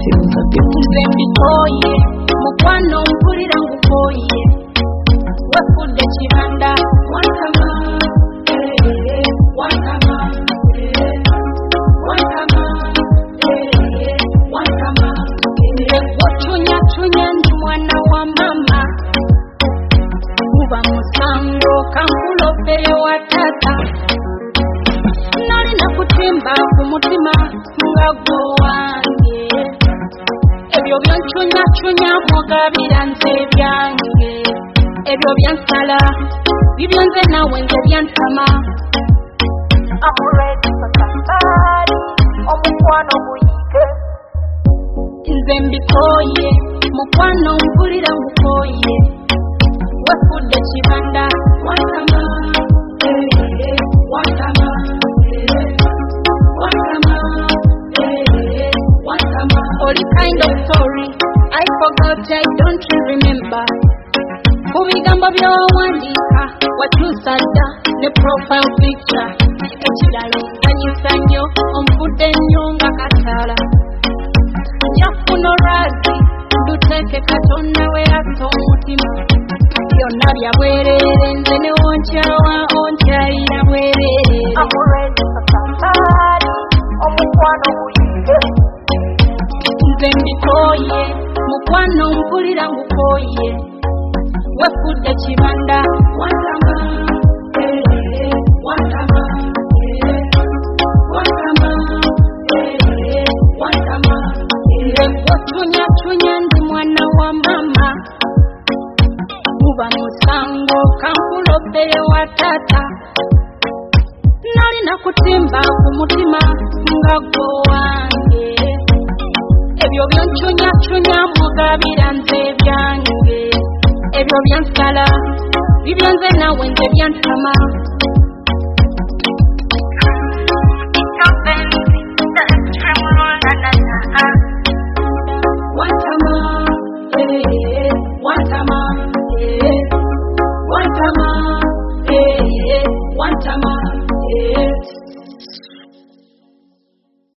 Mbitoye mukwano mpulira ngukoye wefudde kiranda wankama wankama wankama wankama ndegochunya chunya ndi mwana wa mama kuba musango kampulopere wa tata nalina kutimba ku mutima nga gwo wange ebyo byanchunya chunya mugabira nze byange ebyo byansala bibyanze nawe nze byantama amuredi pakambari omukwano guyike nze mbikoye mukwano mpulira ngukoye wefudde kiranda wankama wankama wankama wankama all kind of story I forgot I don't remember kubigamba byawandika wakyusadda ne profile picture ekiralo kanyisa nnyo omufudde nnyo nga katala njafuna olwazi nduteeke katonda we atta omutima byonna bya bwerere nze ne wonkyawa onkyayira bwerere amuredi pakambari omukwano guyike nze mbikoye mukwano mpulira ngukoye wefudde kibanda wankama wankama wankama wankama ndegochunya chunya ndi mwana wa mama kuba musango kampulopere wa tata nalina kutimba ku mutima nga gwo wange ebyo byanchunya chunya mugabira nze byange ebyo byansala bibyanze nawe nze byantama